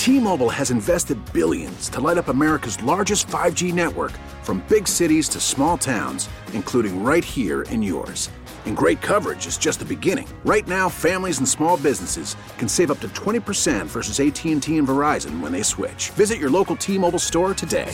T-Mobile has invested billions to light up America's largest 5G network, from big cities to small towns, including right here in yours. And great coverage is just the beginning. Right now, families and small businesses can save up to 20% versus AT&T and Verizon when they switch. Visit your local T-Mobile store today.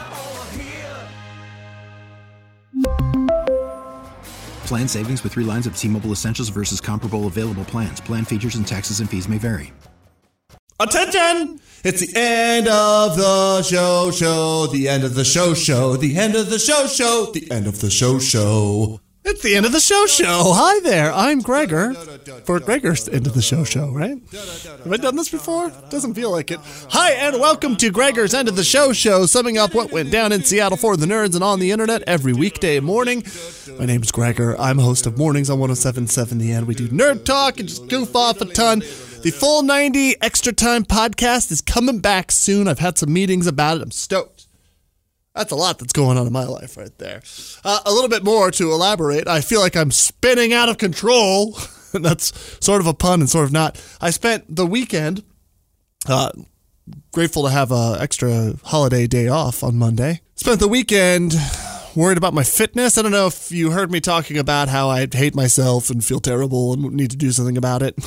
Plan savings with 3 lines of T-Mobile Essentials versus comparable available plans. Plan features and taxes and fees may vary. Attention! It's the end of the show, the end of the show, the end of the show, the end of the show. It's the end of the show. Hi there, I'm Gregor. For Gregor's end of the show, right? Have I done this before? Doesn't feel like it. Hi, and welcome to Gregor's end of the show, summing up what went down in Seattle for the nerds and on the internet every weekday morning. My name's Gregor. I'm host of Mornings on 107.7 The End. We do nerd talk and just goof off a ton. The full 90 Extra Time podcast is coming back soon. I've had some meetings about it. I'm stoked. That's a lot that's going on in my life right there. A little bit more to elaborate. I feel like I'm spinning out of control. And that's sort of a pun and sort of not. I spent the weekend, grateful to have an extra holiday day off on Monday. Spent the weekend worried about my fitness. I don't know if you heard me talking about how I hate myself and feel terrible and need to do something about it.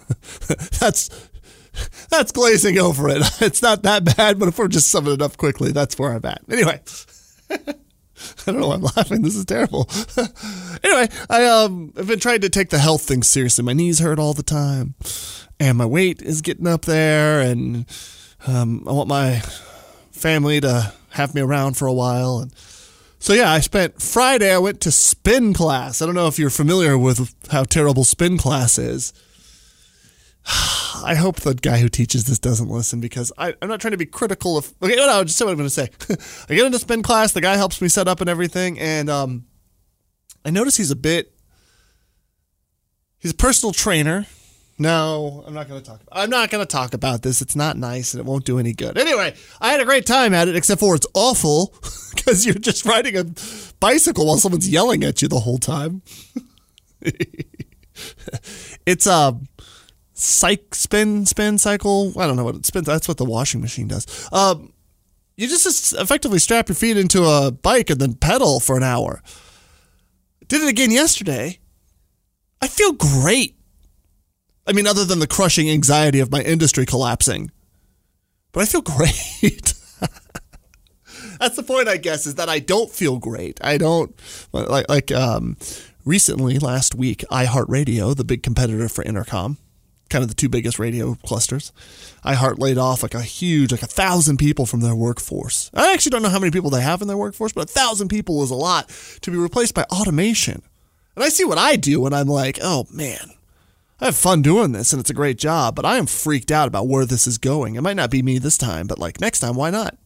That's glazing over it. It's not that bad, but if we're just summing it up quickly, that's where I'm at. Anyway, I don't know why I'm laughing. This is terrible. Anyway, I've been trying to take the health thing seriously. My knees hurt all the time, and my weight is getting up there, and I want my family to have me around for a while. And so, yeah, I spent Friday, I went to spin class. I don't know if you're familiar with how terrible spin class is. I hope the guy who teaches this doesn't listen, because I'm not trying to be critical of... Okay, no, just say what I'm going to say. I get into spin class, the guy helps me set up and everything, and I notice he's a personal trainer. No, I'm not going to talk about this. It's not nice, and it won't do any good. Anyway, I had a great time at it, except for it's awful, because you're just riding a bicycle while someone's yelling at you the whole time. It's spin cycle. I don't know what it spins. That's what the washing machine does. You just effectively strap your feet into a bike and then pedal for an hour. Did it again yesterday. I feel great. I mean, other than the crushing anxiety of my industry collapsing, but I feel great. That's the point, I guess, is that I don't feel great. I don't recently, last week, iHeartRadio, the big competitor for Intercom, kind of the two biggest radio clusters, iHeart laid off like 1,000 people from their workforce. I actually don't know how many people they have in their workforce, but 1,000 people is a lot to be replaced by automation. And I see what I do, and I'm like, oh man, I have fun doing this, and it's a great job, but I am freaked out about where this is going. It might not be me this time, but like next time, why not?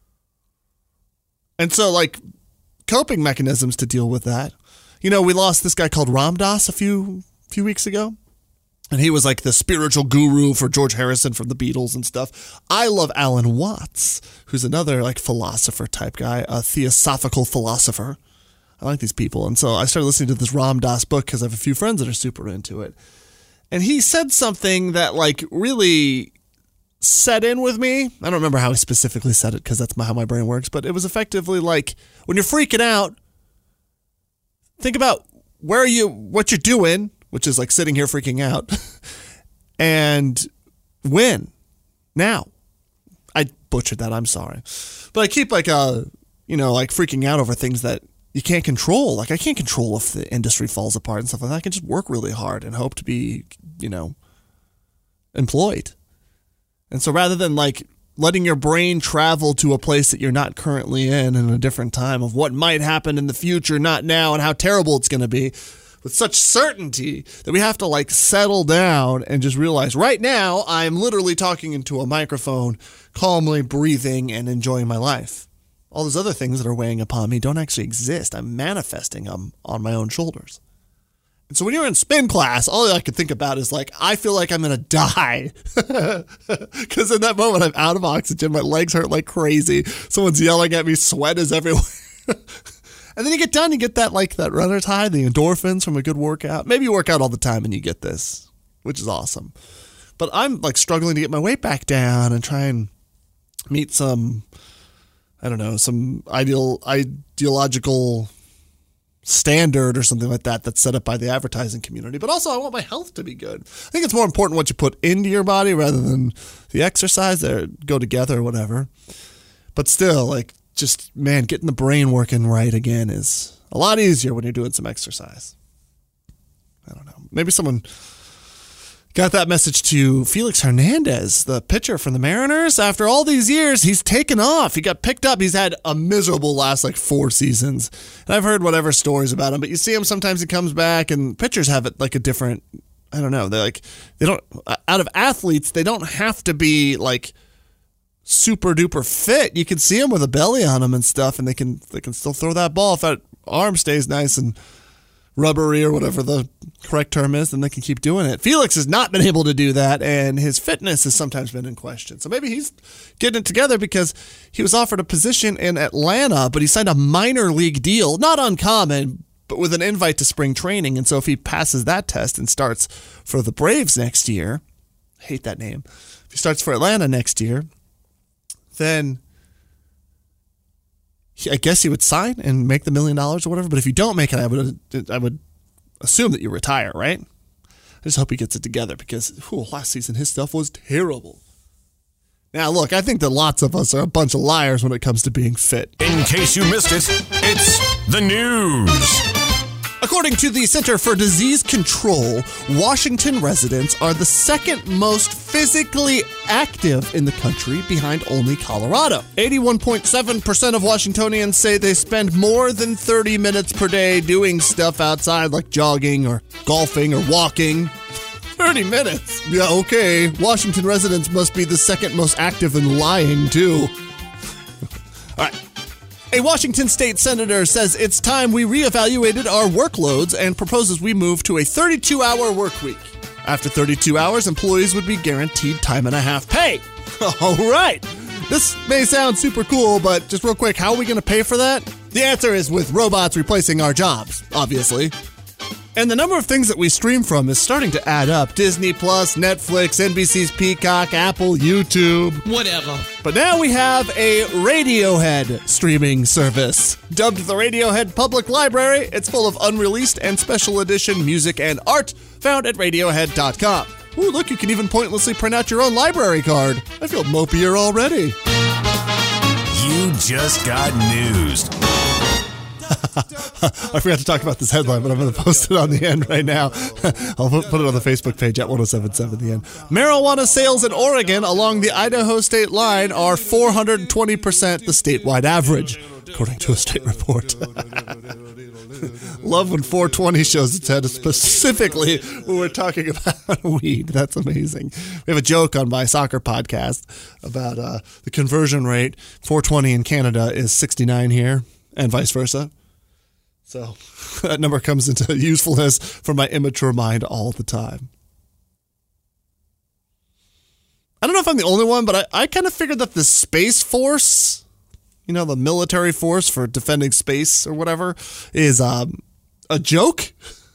And so, like, coping mechanisms to deal with that. You know, we lost this guy called Ram Dass a few weeks ago. And he was like the spiritual guru for George Harrison from the Beatles and stuff. I love Alan Watts, who's another like philosopher type guy, a theosophical philosopher. I like these people. And so I started listening to this Ram Dass book because I have a few friends that are super into it. And he said something that like really set in with me. I don't remember how he specifically said it because that's how my brain works. But it was effectively like, when you're freaking out, think about what you're doing, which is like sitting here freaking out, and win now. I butchered that. I'm sorry. But I keep like freaking out over things that you can't control. Like I can't control if the industry falls apart and stuff like that. I can just work really hard and hope to be, employed. And so rather than like letting your brain travel to a place that you're not currently in a different time of what might happen in the future, not now, and how terrible it's going to be, with such certainty that we have to like settle down and just realize right now I'm literally talking into a microphone, calmly breathing and enjoying my life. All those other things that are weighing upon me don't actually exist. I'm manifesting them on my own shoulders. And so when you're in spin class, all I could think about is like, I feel like I'm going to die. Because in that moment, I'm out of oxygen. My legs hurt like crazy. Someone's yelling at me. Sweat is everywhere. And then you get done, you get that runner's high, the endorphins from a good workout. Maybe you work out all the time and you get this, which is awesome. But I'm like struggling to get my weight back down and try and meet some, I don't know, some ideological standard or something like that that's set up by the advertising community. But also I want my health to be good. I think it's more important what you put into your body rather than the exercise. They go together or whatever. But still, like, just, man, getting the brain working right again is a lot easier when you're doing some exercise. I don't know. Maybe someone got that message to Felix Hernandez, the pitcher from the Mariners. After all these years, he's taken off. He got picked up. He's had a miserable last 4 seasons. And I've heard whatever stories about him, but you see him sometimes he comes back and pitchers have it like a different, I don't know. They don't, out of athletes, they don't have to be like super duper fit. You can see them with a belly on them and stuff, and they can still throw that ball. If that arm stays nice and rubbery or whatever the correct term is, then they can keep doing it. Felix has not been able to do that, and his fitness has sometimes been in question. So maybe he's getting it together because he was offered a position in Atlanta, but he signed a minor league deal, not uncommon, but with an invite to spring training. And so if he passes that test and starts for the Braves next year, I hate that name. If he starts for Atlanta next year, then I guess he would sign and make the $1 million or whatever. But if you don't make it, I would assume that you retire, right? I just hope he gets it together because last season his stuff was terrible. Now, look, I think that lots of us are a bunch of liars when it comes to being fit. In case you missed it, it's the news. According to the Center for Disease Control, Washington residents are the second most physically active in the country behind only Colorado. 81.7% of Washingtonians say they spend more than 30 minutes per day doing stuff outside like jogging or golfing or walking. 30 minutes? Yeah, okay. Washington residents must be the second most active in lying, too. All right. A Washington state senator says it's time we reevaluated our workloads and proposes we move to a 32-hour work week. After 32 hours, employees would be guaranteed time and a half pay. All right. This may sound super cool, but just real quick, how are we going to pay for that? The answer is with robots replacing our jobs, obviously. And the number of things that we stream from is starting to add up. Disney Plus, Netflix, NBC's Peacock, Apple, YouTube. Whatever. But now we have a Radiohead streaming service. Dubbed the Radiohead Public Library, it's full of unreleased and special edition music and art found at Radiohead.com. Ooh, look, you can even pointlessly print out your own library card. I feel mopier already. You just got newsed. I forgot to talk about this headline, but I'm going to post it on the end right now. I'll put it on the Facebook page at 1077 The End. Marijuana sales in Oregon along the Idaho state line are 420% the statewide average, according to a state report. Love when 420 shows its head, specifically when we're talking about weed. That's amazing. We have a joke on my soccer podcast about the conversion rate. 420 in Canada is 69 here, and vice versa. So that number comes into usefulness for my immature mind all the time. I don't know if I'm the only one, but I kind of figured that the Space Force, you know, the military force for defending space or whatever, is a joke.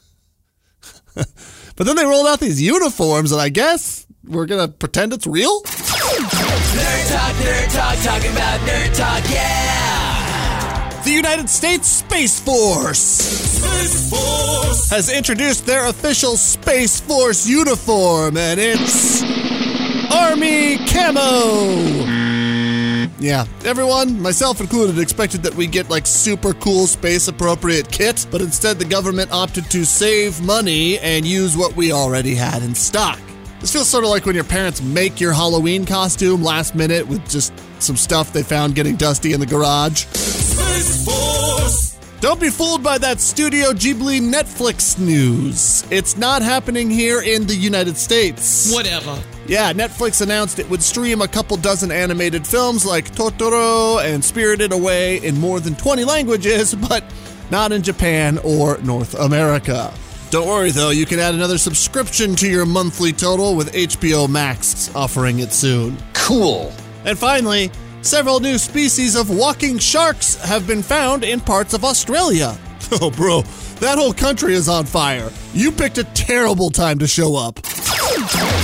But then they rolled out these uniforms, and I guess we're going to pretend it's real? Nerd talk, talking about nerd talk, yeah! The United States Space Force has introduced their official Space Force uniform, and it's Army Camo. Yeah, everyone, myself included, expected that we get like super cool space appropriate kit, but instead the government opted to save money and use what we already had in stock. This feels sort of like when your parents make your Halloween costume last minute with just some stuff they found getting dusty in the garage. Space Force! Don't be fooled by that Studio Ghibli Netflix news. It's not happening here in the United States. Whatever. Yeah, Netflix announced it would stream a couple dozen animated films like Totoro and Spirited Away in more than 20 languages, but not in Japan or North America. Don't worry, though, you can add another subscription to your monthly total with HBO Max offering it soon. Cool. And finally, several new species of walking sharks have been found in parts of Australia. Oh, bro, that whole country is on fire. You picked a terrible time to show up. Nerd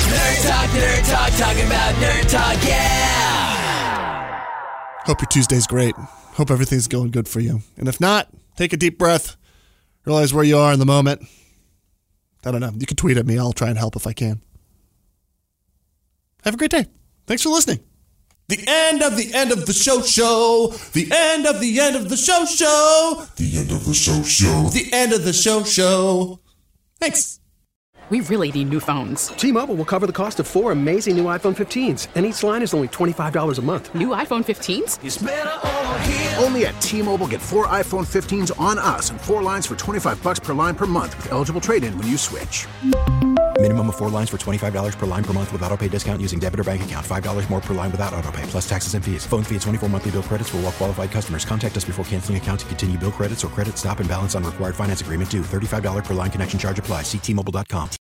talking about Nerd Talk, yeah! Hope your Tuesday's great. Hope everything's going good for you. And if not, take a deep breath. Realize where you are in the moment. I don't know. You can tweet at me. I'll try and help if I can. Have a great day. Thanks for listening. The end of the show. The end of the end of the show. The end of the show. The end of the show. Thanks. We really need new phones. T-Mobile will cover the cost of 4 amazing new iPhone 15s, and each line is only $25 a month. New iPhone 15s? It's better over here. Only at T-Mobile, get 4 iPhone 15s on us and 4 lines for $25 per line per month with eligible trade-in when you switch. Minimum of 4 lines for $25 per line per month with autopay discount using debit or bank account. $5 more per line without autopay, plus taxes and fees. Phone fee at 24 monthly bill credits for well-qualified customers. Contact us before canceling account to continue bill credits or credit stop and balance on required finance agreement due. $35 per line connection charge applies. See T-Mobile.com.